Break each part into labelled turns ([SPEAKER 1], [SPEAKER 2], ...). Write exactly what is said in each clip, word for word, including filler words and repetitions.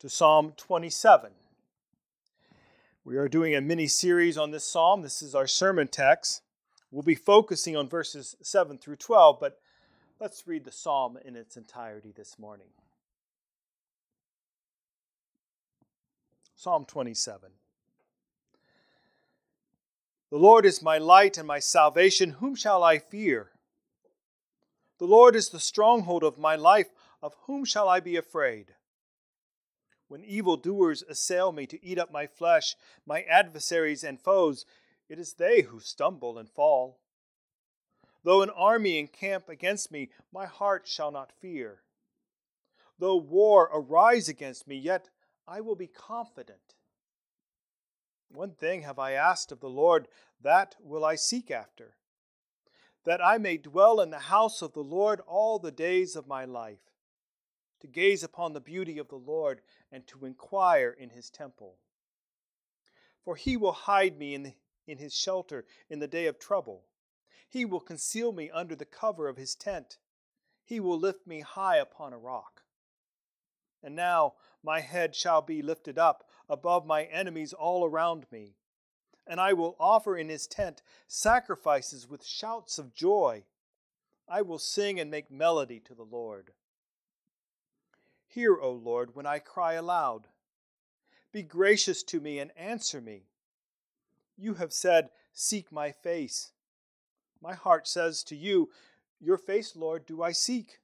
[SPEAKER 1] to Psalm twenty-seven. We are doing a mini-series on this psalm. This is our sermon text. We'll be focusing on verses seven through twelve, but let's read the psalm in its entirety this morning. Psalm twenty-seven. The Lord is my light and my salvation. Whom shall I fear? The Lord is the stronghold of my life. Of whom shall I be afraid? When evildoers assail me to eat up my flesh, my adversaries and foes, it is they who stumble and fall. Though an army encamp against me, my heart shall not fear. Though war arise against me, yet I will be confident. One thing have I asked of the Lord, that will I seek after, that I may dwell in the house of the Lord all the days of my life, to gaze upon the beauty of the Lord and to inquire in his temple. For he will hide me in, the, in his shelter in the day of trouble. He will conceal me under the cover of his tent. He will lift me high upon a rock. And now my head shall be lifted up above my enemies all around me. And I will offer in his tent sacrifices with shouts of joy. I will sing and make melody to the Lord. Hear, O Lord, when I cry aloud. Be gracious to me and answer me. You have said, seek my face. My heart says to you, your face, Lord, do I seek.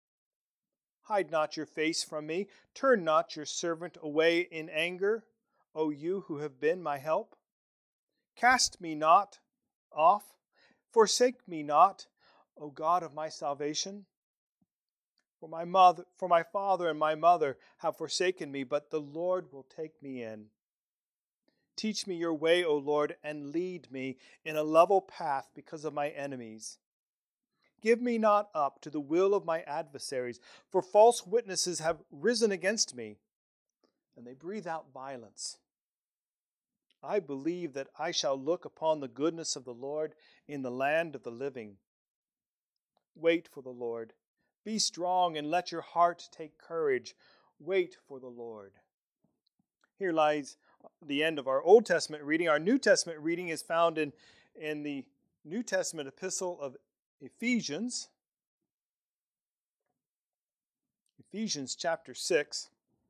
[SPEAKER 1] Hide not your face from me. Turn not your servant away in anger, O you who have been my help. Cast me not off. Forsake me not, O God of my salvation. For my mother, for my father and my mother have forsaken me, but the Lord will take me in. Teach me your way, O Lord, and lead me in a level path because of my enemies. Give me not up to the will of my adversaries, for false witnesses have risen against me, and they breathe out violence. I believe that I shall look upon the goodness of the Lord in the land of the living. Wait for the Lord. Be strong and let your heart take courage. Wait for the Lord. Here lies the end of our Old Testament reading. Our New Testament reading is found in, in the New Testament epistle of Ephesians. Ephesians chapter six.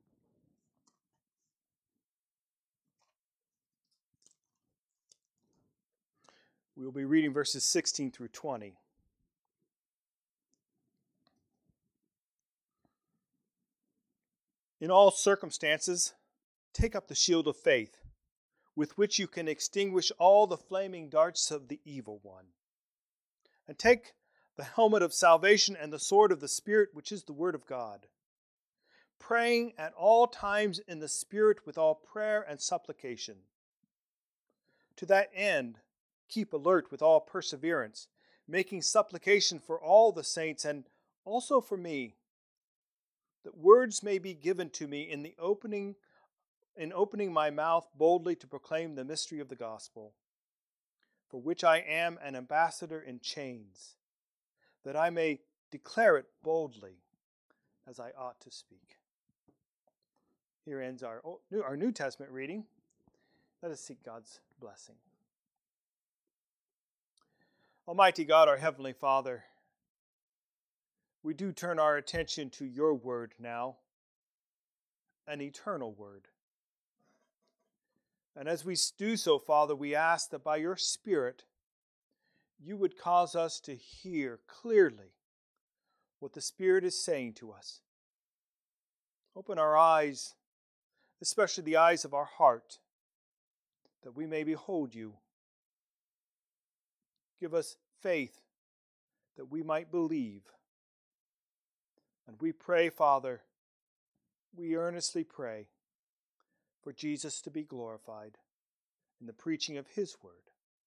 [SPEAKER 1] We will be reading verses sixteen through twenty. In all circumstances, take up the shield of faith, with which you can extinguish all the flaming darts of the evil one. And take the helmet of salvation and the sword of the Spirit, which is the word of God, praying at all times in the Spirit with all prayer and supplication. To that end, keep alert with all perseverance, making supplication for all the saints and also for me, that words may be given to me in the opening, in opening my mouth boldly to proclaim the mystery of the gospel, for which I am an ambassador in chains, that I may declare it boldly as I ought to speak. Here ends our New, our New Testament reading. Let us seek God's blessing. Almighty God, our Heavenly Father, we do turn our attention to your word now, an eternal word. And as we do so, Father, we ask that by your Spirit, you would cause us to hear clearly what the Spirit is saying to us. Open our eyes, especially the eyes of our heart, that we may behold you. Give us faith that we might believe. And we pray, Father, we earnestly pray for Jesus to be glorified in the preaching of his word.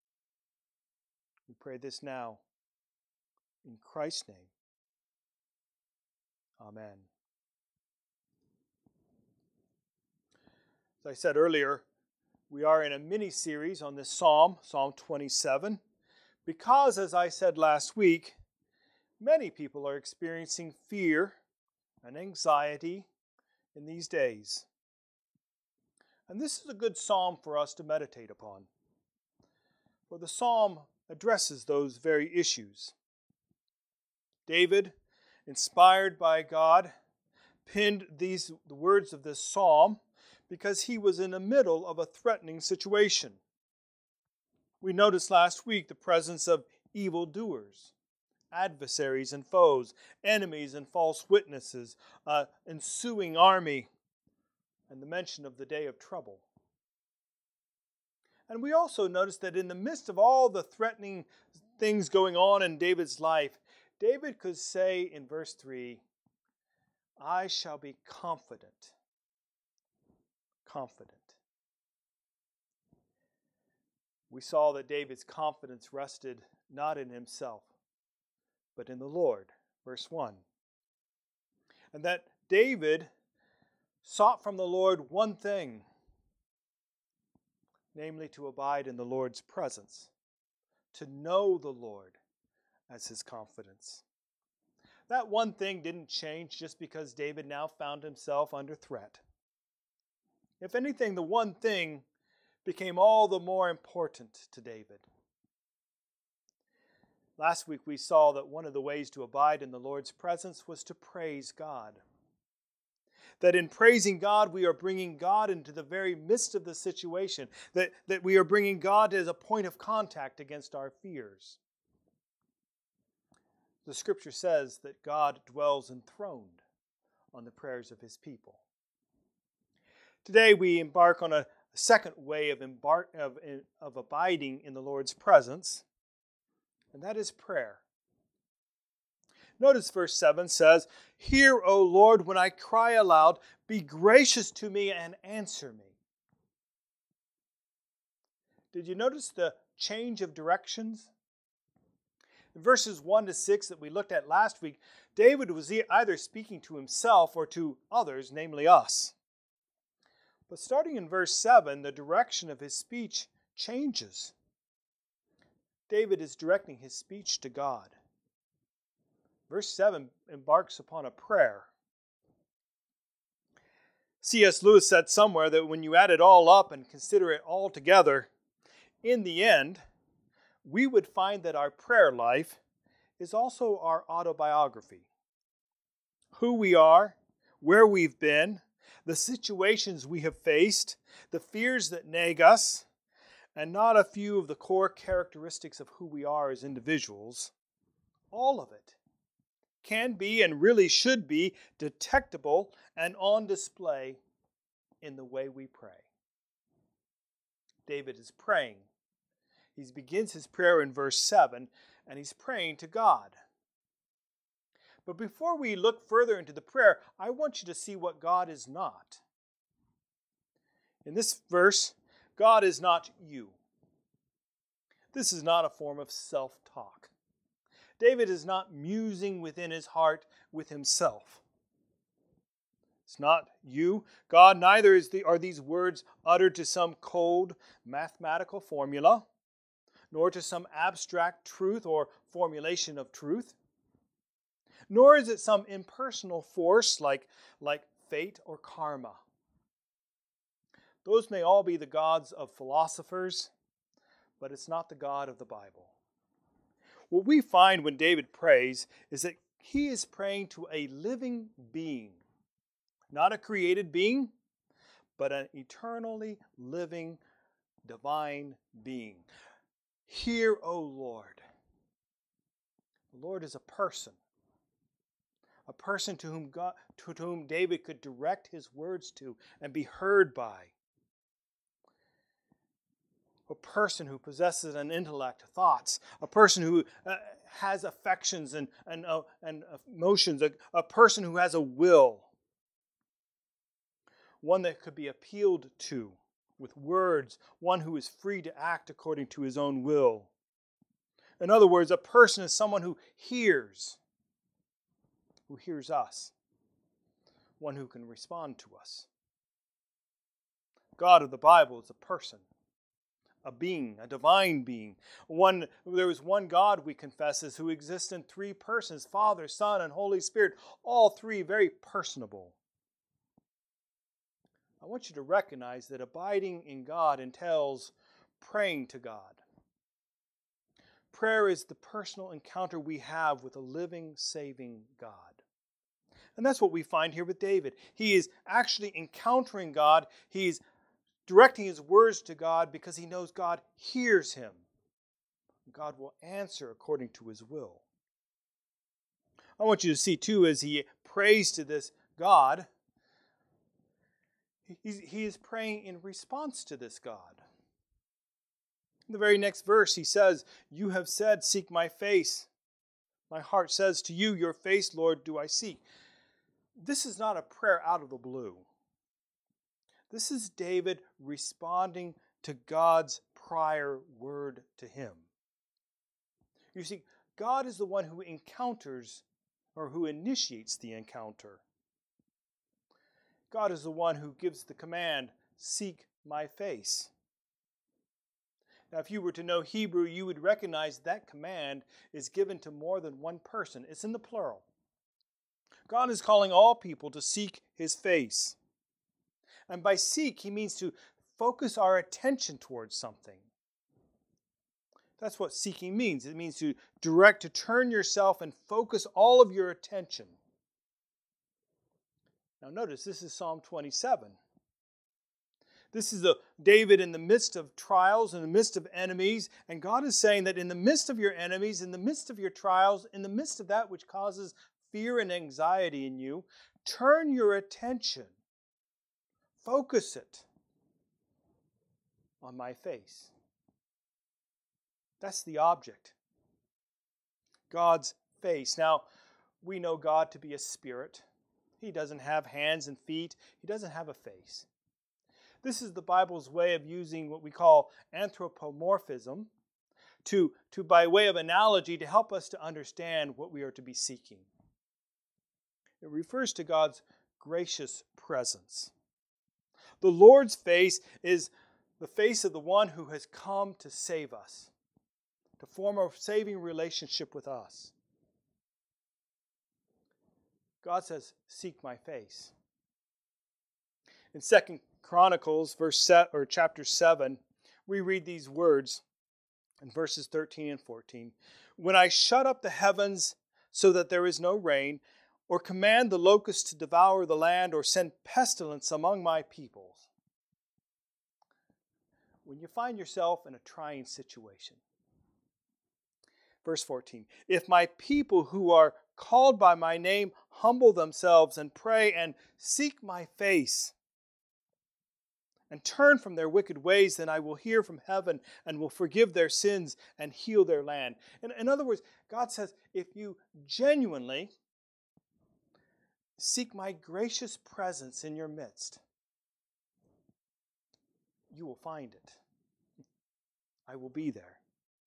[SPEAKER 1] We pray this now in Christ's name. Amen. As I said earlier, we are in a mini-series on this psalm, Psalm twenty-seven, because, as I said last week, many people are experiencing fear and anxiety in these days. And this is a good psalm for us to meditate upon. For the psalm addresses those very issues. David, inspired by God, penned these the words of this psalm because he was in the middle of a threatening situation. We noticed last week the presence of evildoers, adversaries and foes, enemies and false witnesses, an ensuing army, and the mention of the day of trouble. And we also noticed that in the midst of all the threatening things going on in David's life, David could say in verse three, I shall be confident. Confident. We saw that David's confidence rested not in himself, but in the Lord. Verse one. And that David sought from the Lord one thing, namely to abide in the Lord's presence, to know the Lord as his confidence. That one thing didn't change just because David now found himself under threat. If anything, the one thing became all the more important to David. Last week we saw that one of the ways to abide in the Lord's presence was to praise God. That in praising God, we are bringing God into the very midst of the situation. That, that we are bringing God as a point of contact against our fears. The scripture says that God dwells enthroned on the prayers of his people. Today we embark on a second way of, embark, of, of abiding in the Lord's presence, and that is prayer. Notice verse seven says, Hear, O Lord, when I cry aloud, be gracious to me and answer me. Did you notice the change of directions? In verses one to six that we looked at last week, David was either speaking to himself or to others, namely us. But starting in verse seven, the direction of his speech changes. David is directing his speech to God. Verse seven embarks upon a prayer. C S Lewis said somewhere that when you add it all up and consider it all together, in the end, we would find that our prayer life is also our autobiography. Who we are, where we've been, the situations we have faced, the fears that nag us, and not a few of the core characteristics of who we are as individuals, all of it can be and really should be detectable and on display in the way we pray. David is praying. He begins his prayer in verse seven, and he's praying to God. But before we look further into the prayer, I want you to see what God is not. In this verse, God is not you. This is not a form of self-talk. David is not musing within his heart with himself. It's not you. God, neither is the, are these words uttered to some cold mathematical formula, nor to some abstract truth or formulation of truth. Nor is it some impersonal force like, like fate or karma. Those may all be the gods of philosophers, but it's not the God of the Bible. What we find when David prays is that he is praying to a living being. Not a created being, but an eternally living, divine being. Hear, O Lord. The Lord is a person. A person to whom God, to whom David could direct his words to and be heard by. A person who possesses an intellect, thoughts. A person who uh, has affections and, and, uh, and emotions. A, a person who has a will. One that could be appealed to with words. One who is free to act according to his own will. In other words, a person is someone who hears. Who hears us. One who can respond to us. God of the Bible is a person. A being, a divine being. One, there is one God, we confess, is who exists in three persons, Father, Son, and Holy Spirit, all three very personable. I want you to recognize that abiding in God entails praying to God. Prayer is the personal encounter we have with a living, saving God. And that's what we find here with David. He is actually encountering God. He's directing his words to God because he knows God hears him. God will answer according to his will. I want you to see, too, as he prays to this God, he's, he is praying in response to this God. In the very next verse, he says, "You have said, seek my face. My heart says to you, your face, Lord, do I seek." This is not a prayer out of the blue. This is David responding to God's prior word to him. You see, God is the one who encounters or who initiates the encounter. God is the one who gives the command, "Seek my face." Now, if you were to know Hebrew, you would recognize that command is given to more than one person. It's in the plural. God is calling all people to seek his face. And by seek, he means to focus our attention towards something. That's what seeking means. It means to direct, to turn yourself and focus all of your attention. Now notice, this is Psalm twenty-seven. This is the David in the midst of trials, in the midst of enemies, and God is saying that in the midst of your enemies, in the midst of your trials, in the midst of that which causes fear and anxiety in you, turn your attention, focus it on my face. That's the object. God's face. Now, we know God to be a spirit. He doesn't have hands and feet. He doesn't have a face. This is the Bible's way of using what we call anthropomorphism to, to by way of analogy to help us to understand what we are to be seeking. It refers to God's gracious presence. The Lord's face is the face of the one who has come to save us, to form a saving relationship with us. God says, "Seek my face." In Second Chronicles, verse set, or chapter seven, we read these words in verses thirteen and fourteen. "When I shut up the heavens so that there is no rain, or command the locusts to devour the land, or send pestilence among my peoples." When you find yourself in a trying situation. Verse fourteen, "If my people who are called by my name humble themselves and pray and seek my face and turn from their wicked ways, then I will hear from heaven and will forgive their sins and heal their land." In, in other words, God says, if you genuinely seek my gracious presence in your midst, you will find it. I will be there.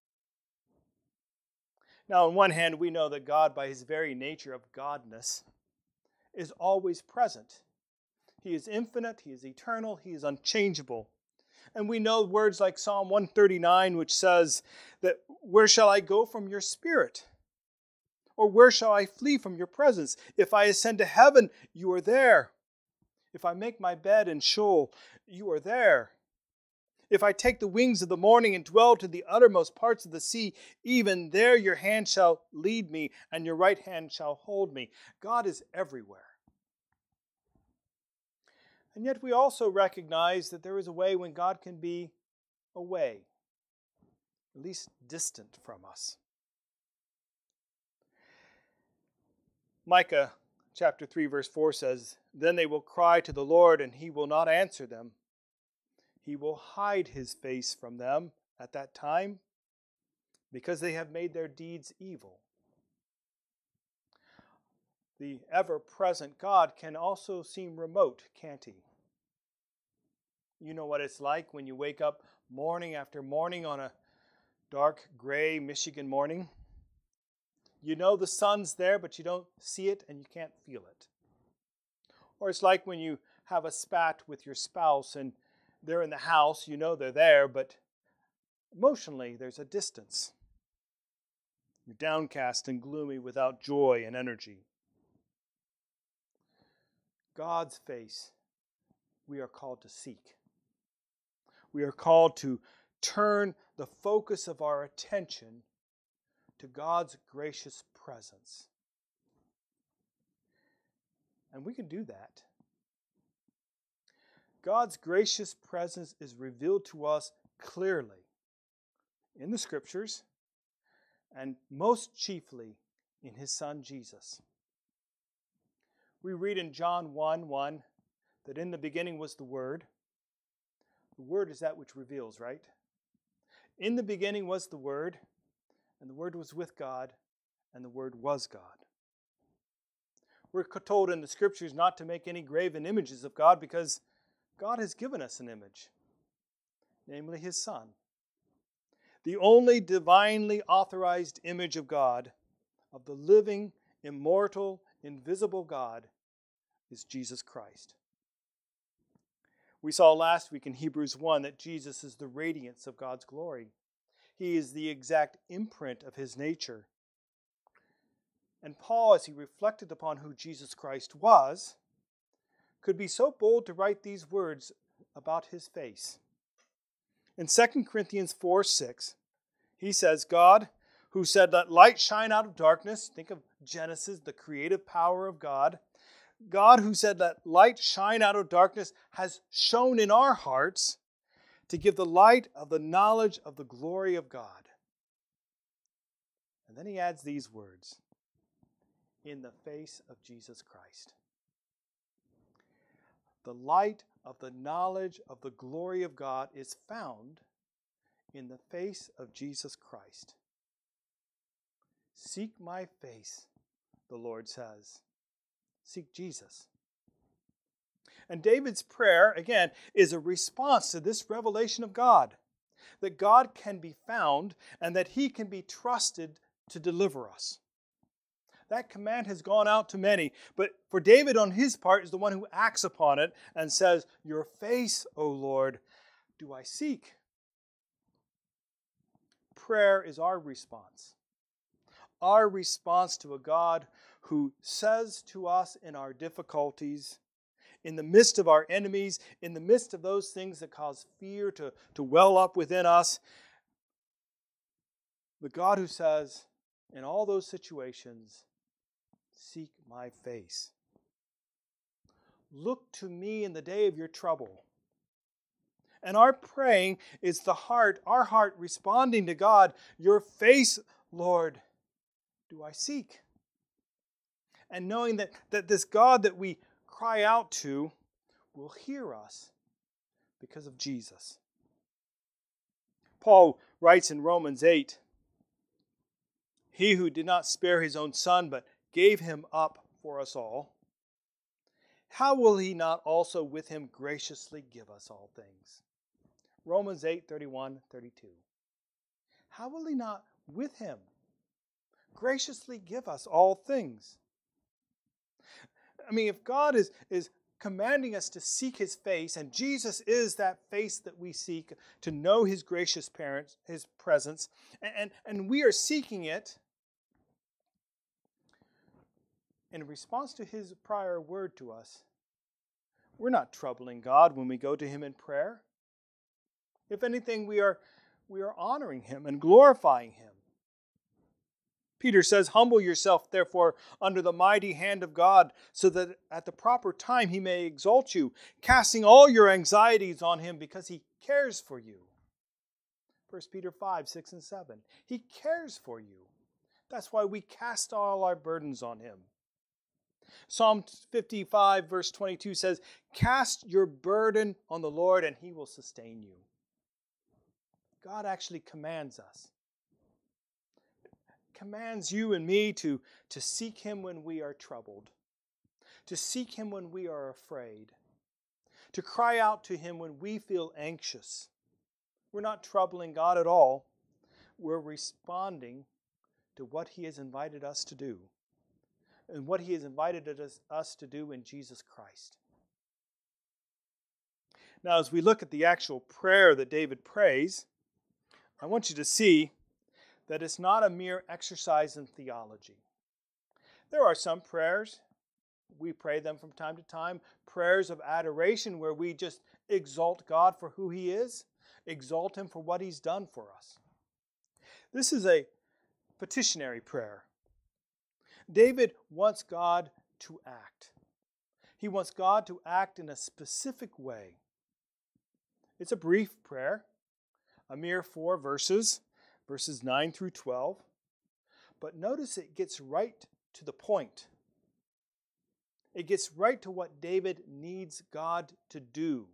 [SPEAKER 1] Now, on one hand, we know that God, by his very nature of godness, is always present. He is infinite, he is eternal, he is unchangeable. And we know words like Psalm one thirty-nine, which says that, "Where shall I go from your spirit? Or where shall I flee from your presence? If I ascend to heaven, you are there. If I make my bed in Sheol, you are there. If I take the wings of the morning and dwell to the uttermost parts of the sea, even there your hand shall lead me, and your right hand shall hold me." God is everywhere. And yet we also recognize that there is a way when God can be away, at least distant from us. Micah chapter three verse four says, "Then they will cry to the Lord, and he will not answer them. He will hide his face from them at that time, because they have made their deeds evil." The ever-present God can also seem remote, can't he? You know what it's like when you wake up morning after morning on a dark, gray Michigan morning. You know the sun's there, but you don't see it and you can't feel it. Or it's like when you have a spat with your spouse and they're in the house, you know they're there, but emotionally there's a distance. You're downcast and gloomy without joy and energy. God's face we are called to seek. We are called to turn the focus of our attention to God's gracious presence. And we can do that. God's gracious presence is revealed to us clearly in the Scriptures, and most chiefly in His Son Jesus. We read in John one one that in the beginning was the Word. The Word is that which reveals, right? In the beginning was the Word, and the Word was with God, and the Word was God. We're told in the Scriptures not to make any graven images of God because God has given us an image, namely His Son. The only divinely authorized image of God, of the living, immortal, invisible God, is Jesus Christ. We saw last week in Hebrews one that Jesus is the radiance of God's glory. He is the exact imprint of His nature. And Paul, as he reflected upon who Jesus Christ was, could be so bold to write these words about His face. In Second Corinthians four six, he says, God, who said, let light shine out of darkness. Think of Genesis, the creative power of God. God, who said, let light shine out of darkness, has shone in our hearts to give the light of the knowledge of the glory of God. And then he adds these words, in the face of Jesus Christ. The light of the knowledge of the glory of God is found in the face of Jesus Christ. Seek my face, the Lord says. Seek Jesus. And David's prayer, again, is a response to this revelation of God, that God can be found and that He can be trusted to deliver us. That command has gone out to many, but for David on his part is the one who acts upon it and says, your face, O Lord, do I seek. Prayer is our response. Our response to a God who says to us in our difficulties, in the midst of our enemies, in the midst of those things that cause fear to, to well up within us, the God who says, in all those situations, seek my face. Look to me in the day of your trouble. And our praying is the heart, our heart responding to God, your face, Lord, do I seek. And knowing that, that this God that we cry out to will hear us because of Jesus. Paul writes in Romans eight, he who did not spare his own son, but gave him up for us all, how will he not also with him graciously give us all things? Romans eight, thirty-one, thirty-two. How will he not with him graciously give us all things? I mean, if God is, is commanding us to seek His face, and Jesus is that face that we seek to know His gracious parents, His presence, and, and, and we are seeking it in response to His prior word to us, we're not troubling God when we go to Him in prayer. If anything, we are, we are honoring Him and glorifying Him. Peter says, humble yourself, therefore, under the mighty hand of God, so that at the proper time He may exalt you, casting all your anxieties on Him because He cares for you. First Peter five, six, and seven. He cares for you. That's why we cast all our burdens on Him. Psalm fifty-five, verse twenty-two says, cast your burden on the Lord and He will sustain you. God actually commands us. Commands you and me to, to seek Him when we are troubled, to seek Him when we are afraid, to cry out to Him when we feel anxious. We're not troubling God at all. We're responding to what He has invited us to do, and what He has invited us, us to do in Jesus Christ. Now, as we look at the actual prayer that David prays, I want you to see that it's not a mere exercise in theology. There are some prayers We pray them from time to time, prayers of adoration where we just exalt God for who He is, exalt Him for what He's done for us. This is a petitionary prayer. David wants God to act. He wants God to act in a specific way. It's a brief prayer, a mere four verses, verses nine through twelve. But notice it gets right to the point. It gets right to what David needs God to do.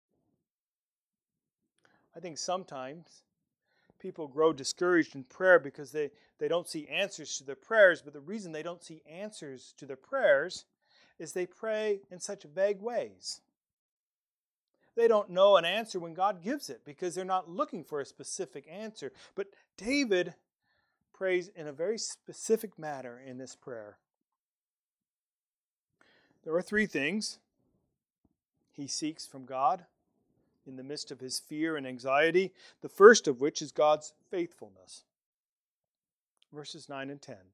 [SPEAKER 1] I think sometimes people grow discouraged in prayer because they, they don't see answers to their prayers, but the reason they don't see answers to their prayers is they pray in such vague ways. They don't know an answer when God gives it because they're not looking for a specific answer. But David prays in a very specific manner in this prayer. There are three things he seeks from God in the midst of his fear and anxiety, the first of which is God's faithfulness. Verses nine and ten.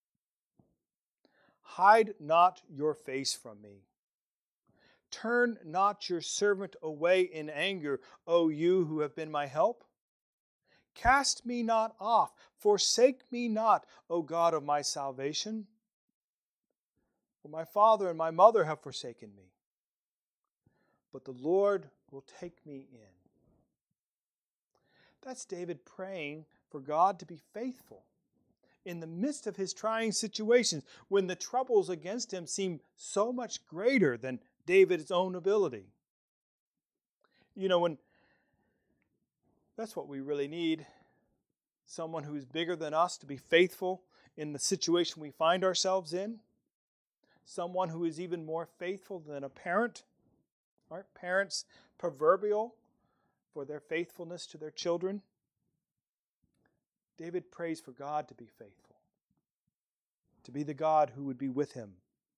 [SPEAKER 1] Hide not your face from me. Turn not your servant away in anger, O you who have been my help. Cast me not off, forsake me not, O God of my salvation. For my father and my mother have forsaken me, but the Lord will take me in. That's David praying for God to be faithful in the midst of his trying situations, when the troubles against him seem so much greater than David's own ability. You know, when that's what we really need, someone who's bigger than us to be faithful in the situation we find ourselves in, someone who is even more faithful than a parent. Aren't parents proverbial for their faithfulness to their children? David prays for God to be faithful, to be the God who would be with him.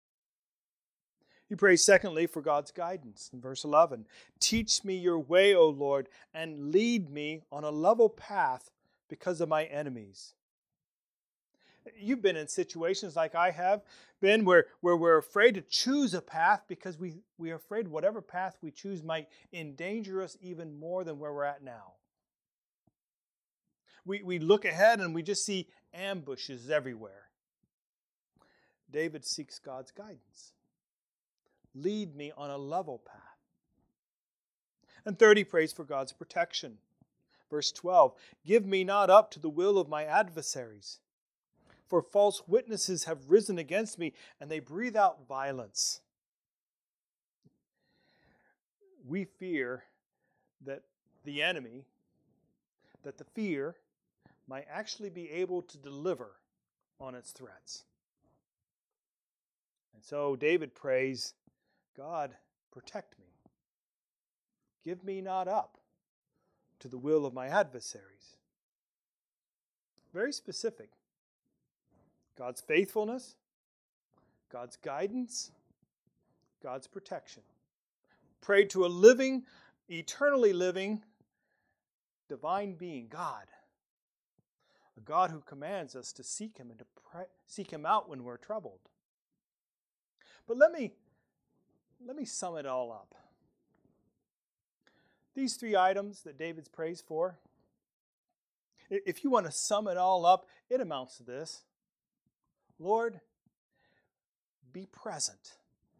[SPEAKER 1] He prays, secondly, for God's guidance. In verse eleven, teach me your way, O Lord, and lead me on a level path because of my enemies. You've been in situations like I have been where, where we're afraid to choose a path because we, we are afraid whatever path we choose might endanger us even more than where we're at now. We, we look ahead and we just see ambushes everywhere. David seeks God's guidance. Lead me on a level path. And third, he prays for God's protection. Verse twelve, give me not up to the will of my adversaries, for false witnesses have risen against me, and they breathe out violence. We fear that the enemy, that the fear might actually be able to deliver on its threats. And so David prays, God, protect me. Give me not up to the will of my adversaries. Very specific. God's faithfulness, God's guidance, God's protection. Pray to a living, eternally living, divine being, God. A God who commands us to seek Him and to pray, seek Him out when we're troubled. But let me, let me sum it all up. These three items that David's prays for, if you want to sum it all up, it amounts to this. Lord, be present.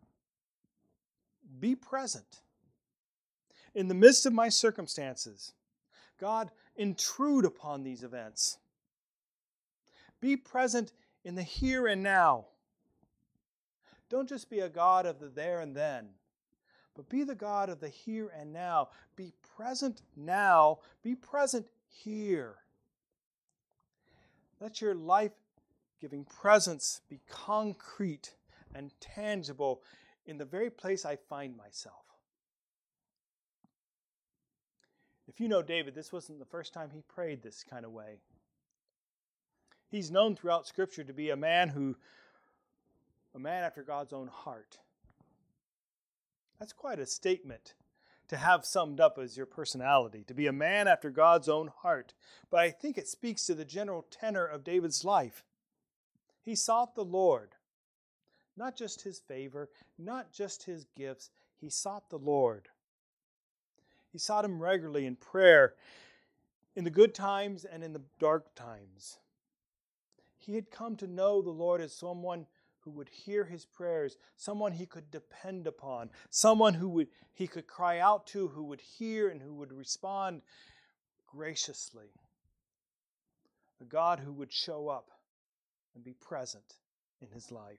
[SPEAKER 1] Be present. In the midst of my circumstances, God, intrude upon these events. Be present in the here and now. Don't just be a God of the there and then, but be the God of the here and now. Be present now. Be present here. Let your life-giving presence be concrete and tangible in the very place I find myself. If you know David, this wasn't the first time he prayed this kind of way. He's known throughout Scripture to be a man who, a man after God's own heart. That's quite a statement to have summed up as your personality, to be a man after God's own heart. But I think it speaks to the general tenor of David's life. He sought the Lord not just his favor, not just his gifts. He sought the Lord. He sought him regularly in prayer, in the good times and in the dark times. He had come to know the Lord as someone who would hear his prayers, someone he could depend upon, someone who would he could cry out to, who would hear and who would respond graciously. A God who would show up and be present in his life.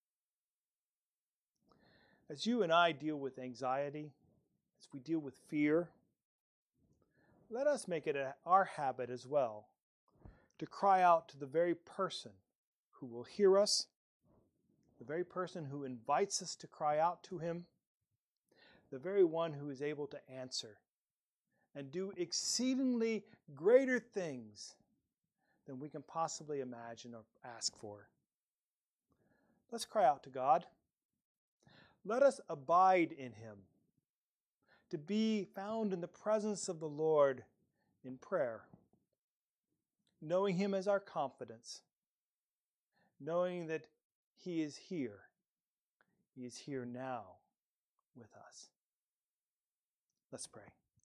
[SPEAKER 1] As you and I deal with anxiety, as we deal with fear, let us make it a, our habit as well to cry out to the very person who will hear us, the very person who invites us to cry out to him, the very one who is able to answer and do exceedingly greater things than we can possibly imagine or ask for. Let's cry out to God. Let us abide in him, to be found in the presence of the Lord in prayer, knowing him as our confidence, knowing that he is here. He is here now with us. Let's pray.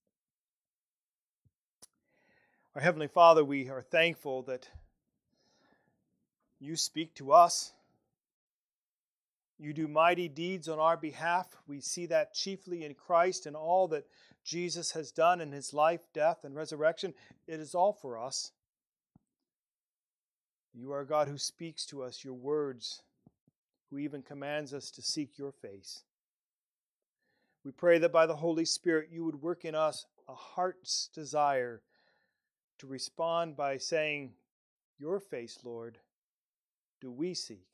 [SPEAKER 1] Our Heavenly Father, we are thankful that you speak to us. You do mighty deeds on our behalf. We see that chiefly in Christ and all that Jesus has done in his life, death, and resurrection. It is all for us. You are a God who speaks to us your words, who even commands us to seek your face. We pray that by the Holy Spirit you would work in us a heart's desire to respond by saying, your face, Lord, do we seek.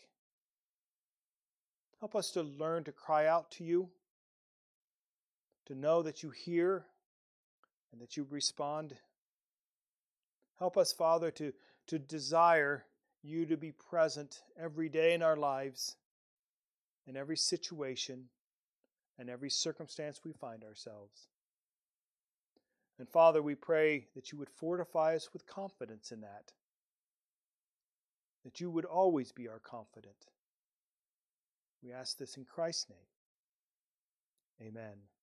[SPEAKER 1] Help us to learn to cry out to you, to know that you hear and that you respond. Help us, Father, to, to desire you to be present every day in our lives, in every situation, and every circumstance we find ourselves. And Father, we pray that you would fortify us with confidence in that, that you would always be our confidant. We ask this in Christ's name. Amen.